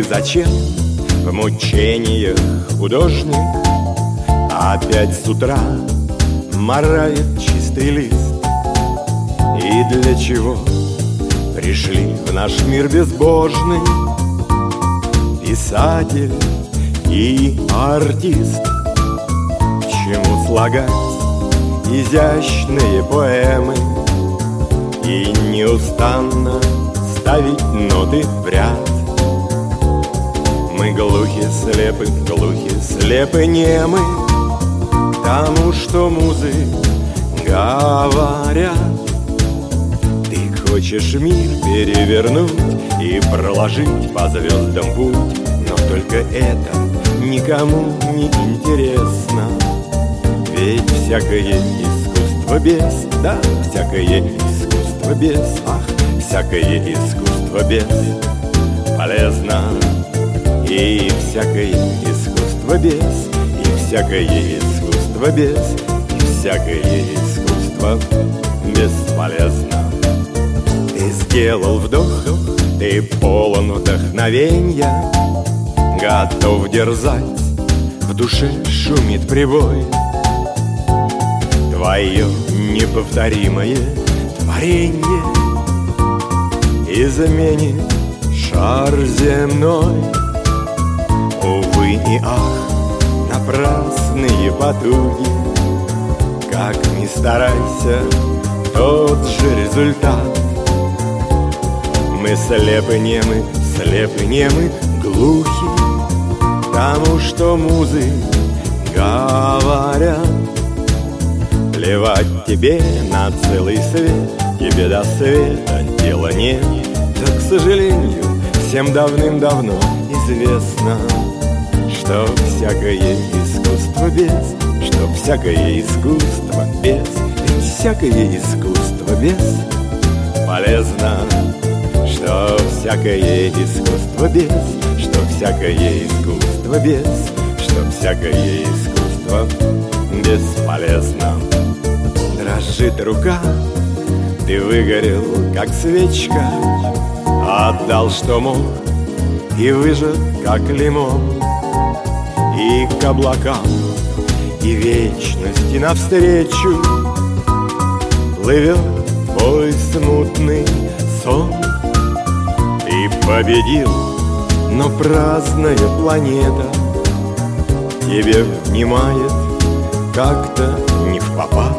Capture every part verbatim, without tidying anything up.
зачем в мучениях художник опять с утра марает чистый лист? И для чего пришли в наш мир безбожный писатель и артист? К чему слагать изящные поэмы и неустанно ставить ноты в ряд? Мы глухи, слепы, глухи, слепы, немы тому, что музы говорят. Ты хочешь мир перевернуть и проложить по звездам путь, но только это никому не интересно. Ведь всякое искусство без, да, всякое искусство без, ах, всякое искусство без полезно. И всякое искусство без, и всякое искусство без, и всякое искусство бесполезно. Ты сделал вдох, ты полон вдохновенья, готов дерзать, в душе шумит прибой. Твое неповторимое творенье изменит шар земной. Увы и ах, напрасные потуги, как ни старайся, тот же результат. Мы слепы, немы, слепы, немы, глухи тому, что музы говорят. Плевать тебе на целый свет, тебе до света дела нет. Да, к сожалению, всем давным-давно известно, что всякое искусство без, что всякое искусство без, ведь всякое искусство без полезно. Что всякое искусство без, что всякое искусство без, что всякое искусство бесполезно. Дрожит рука, ты выгорел, как свечка, отдал, что мог, и выжат, как лимон. И к облакам, и вечности навстречу плывет твой смутный сон. Ты победил, но праздная планета тебе внимает как-то не впопад.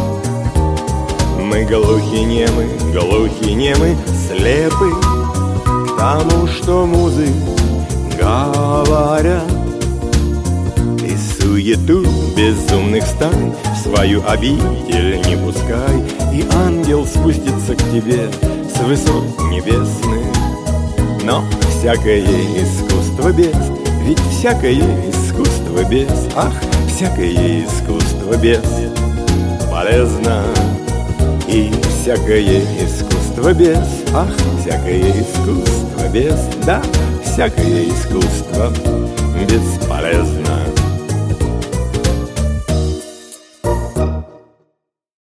Мы глухи, немы, глухи, немы, слепы к тому, что музы говорят. Ты суету безумных стай в свою обитель не пускай, и ангел спустится к тебе с высот небесных. Но всякое искусство без, ведь всякое искусство без, ах, всякое искусство без полезно. И всякое искусство без, ах, всякое искусство без, да, всякое искусство бесполезно.